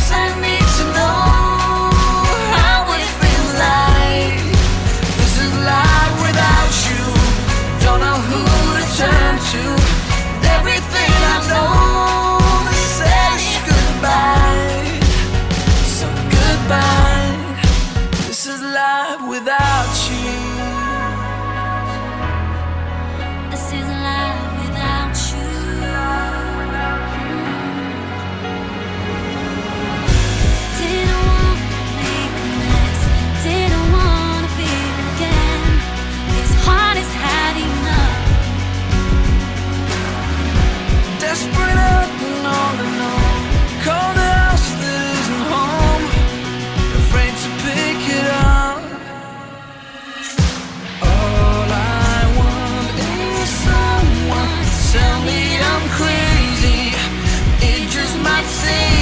I need to know how it feels like. This is life without you. Don't know who to turn to. Everything I know says goodbye. So goodbye. This is life without you. This is life without you. Didn't want to make a mess. Didn't want to feel again. This heart has had enough. Desperate out and all alone. Cold house that isn't home. Afraid to pick it up. All I want is someone to tell me I'm crazy. It just might say